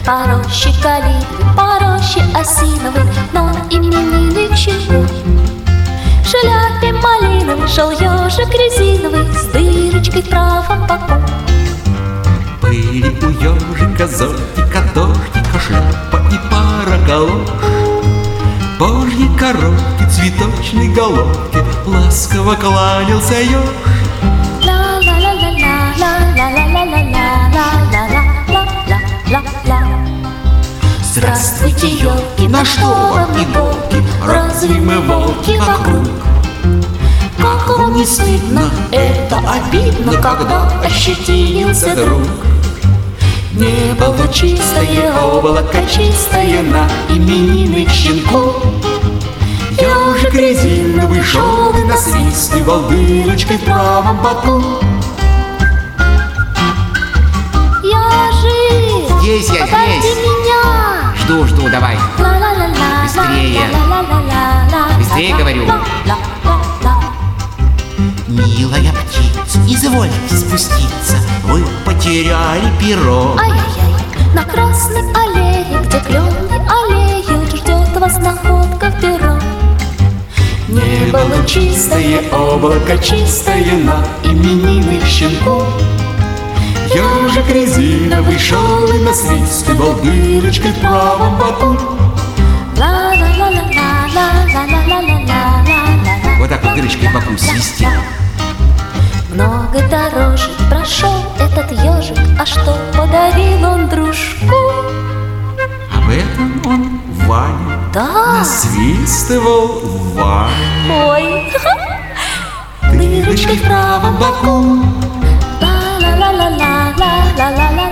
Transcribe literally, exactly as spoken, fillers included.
По роще калины, по роще осиновой, но именинник щенку. В шляпе малиновой шел ежик резиновый с дырочкой в правом боку. Были у ежика зонтика, дождика, шляпа и пара галош. Божьей коровке, цветочной головке ласково кланялся еж. Здравствуйте, елки, на что вам иголки? Разве мы волки вокруг? Как вам не стыдно, это обидно, когда ощетинился друг? Небо лучистое, облако чистое на именинных щенку. Ежик резиновый шел и насвистывал дырочкой в правом боку. Ежик, здесь я, подожди здесь. меня. Жду, жду, давай. Быстрее. Быстрее, говорю. Милая птица, извольте спуститься, вы потеряли перо. Ай-яй-яй, на красной аллее, где кленной аллеей ждет вас находка в перо. Небо лучистое, облако чистое на именинных щенку. Ежик резиновый шел и насвистывал дырочкой в правом боку. Вот так вот дырочкой в боку свистел. Много дорожек прошел этот ежик, а что подарил он дружку? Об этом он Ване Да. насвистывал Ване. Ой, Дырочкой в правом боку. ла-ла-ла-ла-ла-ла-ла-ла.